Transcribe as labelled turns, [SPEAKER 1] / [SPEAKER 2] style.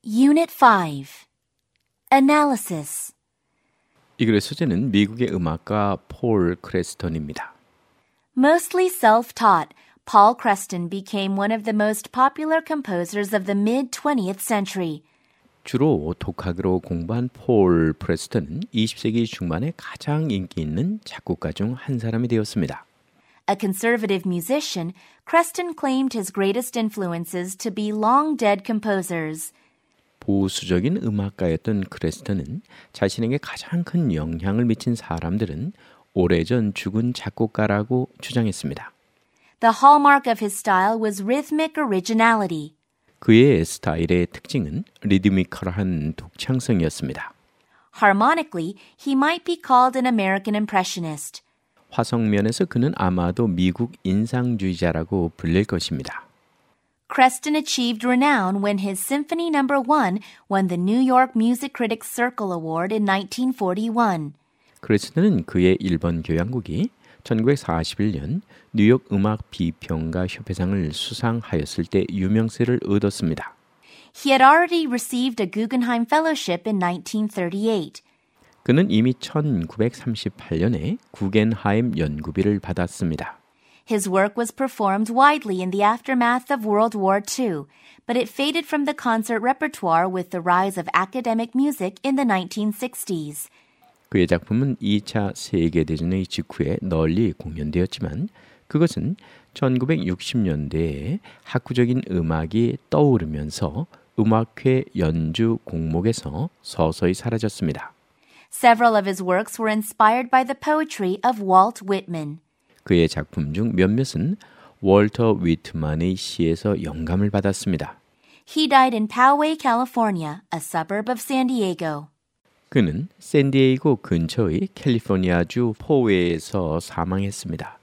[SPEAKER 1] Unit 5 Analysis
[SPEAKER 2] 이 글의 소재는 미국의 음악가 폴 크레스턴입니다.
[SPEAKER 1] Mostly self-taught, Paul Creston became one of the most popular composers of the mid-20th century.
[SPEAKER 2] 주로 독학으로 공부한 폴 프레스턴은 20세기 중반에 가장 인기 있는 작곡가 중 한 사람이 되었습니다.
[SPEAKER 1] A conservative musician, Creston claimed his greatest influences to be long-dead composers.
[SPEAKER 2] 보수적인 음악가였던 크레스턴은 자신에게 가장 큰 영향을 미친 사람들은 오래전 죽은 작곡가라고 주장했습니다.
[SPEAKER 1] The hallmark of his style was rhythmic originality.
[SPEAKER 2] 그의 스타일의 특징은 리드미컬한 독창성이었습니다.
[SPEAKER 1] Harmonically, he might be called an American impressionist.
[SPEAKER 2] 화성면에서 그는 아마도 미국 인상주의자라고 불릴 것입니다.
[SPEAKER 1] Creston achieved renown when his Symphony No. 1 won the New York Music Critics Circle Award in 1941.
[SPEAKER 2] 크레스턴은 그의 1번 교향곡이 1941년 뉴욕 음악 비평가 협회상을 수상하였을 때 유명세를 얻었습니다.
[SPEAKER 1] He had already received a Guggenheim Fellowship in 1938.
[SPEAKER 2] 그는 이미 1938년에 구겐하임 연구비를 받았습니다.
[SPEAKER 1] His work was performed widely in the aftermath of World War II, but it faded from the concert repertoire with the rise of academic music in the 1960s.
[SPEAKER 2] 그의 작품은 2차 세계대전의 직후에 널리 공연되었지만 그것은 1960년대에 학구적인 음악이 떠오르면서 음악회 연주 공목에서 서서히 사라졌습니다.
[SPEAKER 1] Several of his works were inspired by the poetry of Walt Whitman.
[SPEAKER 2] 그의 작품 중 몇몇은 월터 위트만의 시에서 영감을 받았습니다.
[SPEAKER 1] He died in Poway, California, a suburb of San Diego.
[SPEAKER 2] 그는 샌디에이고 근처의 캘리포니아주 포웨이에서 사망했습니다.